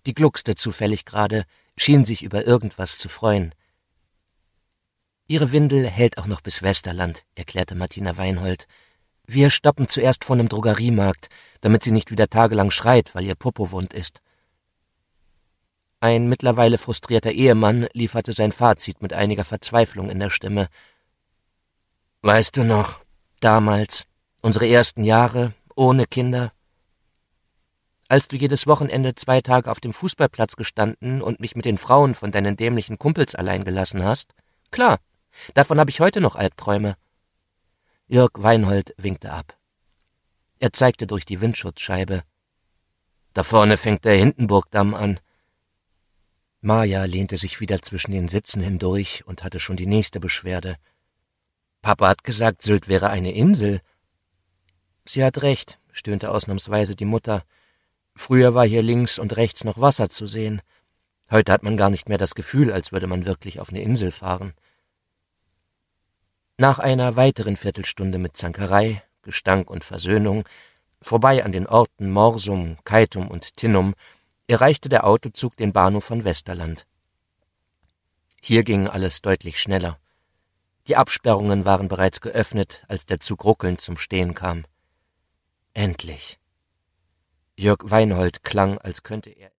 Die gluckste zufällig gerade, schien sich über irgendwas zu freuen. »Ihre Windel hält auch noch bis Westerland«, erklärte Martina Weinhold. »Wir stoppen zuerst vor einem Drogeriemarkt, damit sie nicht wieder tagelang schreit, weil ihr Popo wund ist.« Ein mittlerweile frustrierter Ehemann lieferte sein Fazit mit einiger Verzweiflung in der Stimme. »Weißt du noch, damals, unsere ersten Jahre, ohne Kinder? Als du jedes Wochenende 2 Tage auf dem Fußballplatz gestanden und mich mit den Frauen von deinen dämlichen Kumpels allein gelassen hast? Klar, davon habe ich heute noch Albträume.« Jörg Weinhold winkte ab. Er zeigte durch die Windschutzscheibe. »Da vorne fängt der Hindenburgdamm an.« Maja lehnte sich wieder zwischen den Sitzen hindurch und hatte schon die nächste Beschwerde. »Papa hat gesagt, Sylt wäre eine Insel.« »Sie hat recht«, stöhnte ausnahmsweise die Mutter. »Früher war hier links und rechts noch Wasser zu sehen. Heute hat man gar nicht mehr das Gefühl, als würde man wirklich auf eine Insel fahren.« Nach einer weiteren Viertelstunde mit Zankerei, Gestank und Versöhnung, vorbei an den Orten Morsum, Keitum und Tinnum, erreichte der Autozug den Bahnhof von Westerland. Hier ging alles deutlich schneller. Die Absperrungen waren bereits geöffnet, als der Zug ruckelnd zum Stehen kam. Endlich. Jörg Weinhold klang, als könnte er